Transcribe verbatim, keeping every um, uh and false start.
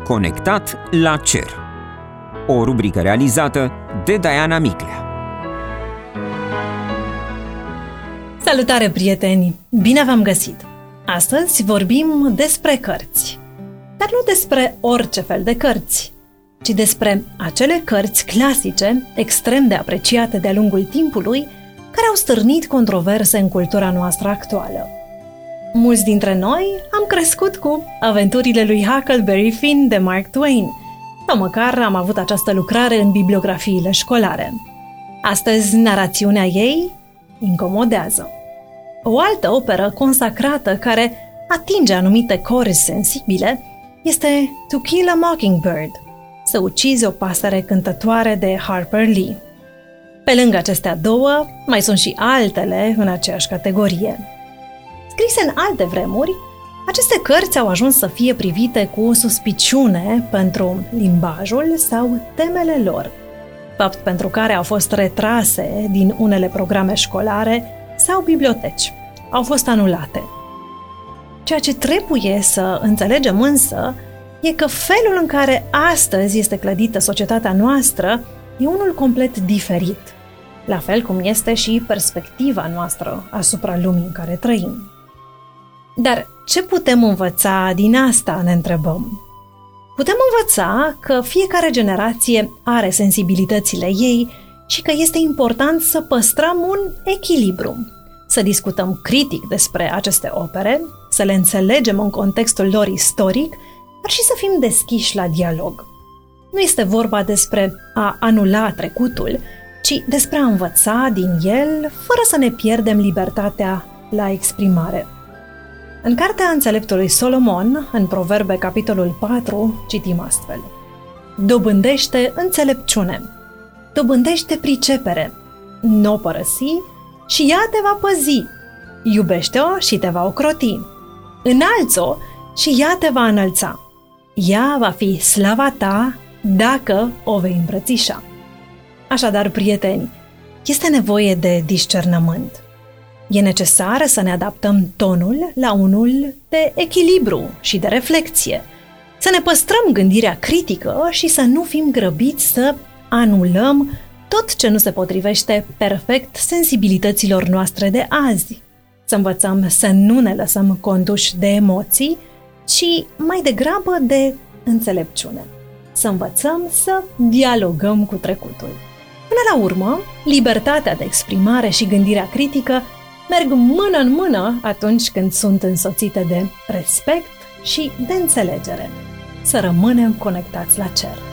Conectat la cer. O rubrică realizată de Diana Miclea. Salutare, prieteni! Bine v-am găsit! Astăzi vorbim despre cărți. Dar nu despre orice fel de cărți, ci despre acele cărți clasice, extrem de apreciate de-a lungul timpului, care au stârnit controverse în cultura noastră actuală. Mulți dintre noi am crescut cu aventurile lui Huckleberry Finn de Mark Twain, sau măcar am avut această lucrare în bibliografiile școlare. Astăzi, narațiunea ei incomodează. O altă operă consacrată care atinge anumite corzi sensibile este To Kill a Mockingbird, Să ucizi o pasăre cântătoare de Harper Lee. Pe lângă acestea două, mai sunt și altele în aceeași categorie. Scrise în alte vremuri, aceste cărți au ajuns să fie privite cu suspiciune pentru limbajul sau temele lor, fapt pentru care au fost retrase din unele programe școlare sau biblioteci. Au fost anulate. Ceea ce trebuie să înțelegem însă e că felul în care astăzi este clădită societatea noastră e unul complet diferit, la fel cum este și perspectiva noastră asupra lumii în care trăim. Dar ce putem învăța din asta, ne întrebăm? Putem învăța că fiecare generație are sensibilitățile ei și că este important să păstrăm un echilibru, să discutăm critic despre aceste opere, să le înțelegem în contextul lor istoric, dar și să fim deschiși la dialog. Nu este vorba despre a anula trecutul, ci despre a învăța din el fără să ne pierdem libertatea la exprimare. În Cartea Înțeleptului Solomon, în Proverbe, capitolul patru, citim astfel: Dobândește înțelepciune, dobândește pricepere, n-o părăsi și ea te va păzi, iubește-o și te va ocroti, înalți-o și ea te va înălța, ea va fi slava ta dacă o vei îmbrățișa. Așadar, prieteni, este nevoie de discernământ. E necesar să ne adaptăm tonul la unul de echilibru și de reflexie, să ne păstrăm gândirea critică și să nu fim grăbiți să anulăm tot ce nu se potrivește perfect sensibilităților noastre de azi, să învățăm să nu ne lăsăm conduși de emoții, ci mai degrabă de înțelepciune, să învățăm să dialogăm cu trecutul. Până la urmă, libertatea de exprimare și gândirea critică merg mână în mână atunci când sunt însoțite de respect și de înțelegere. Să rămânem conectați la cer.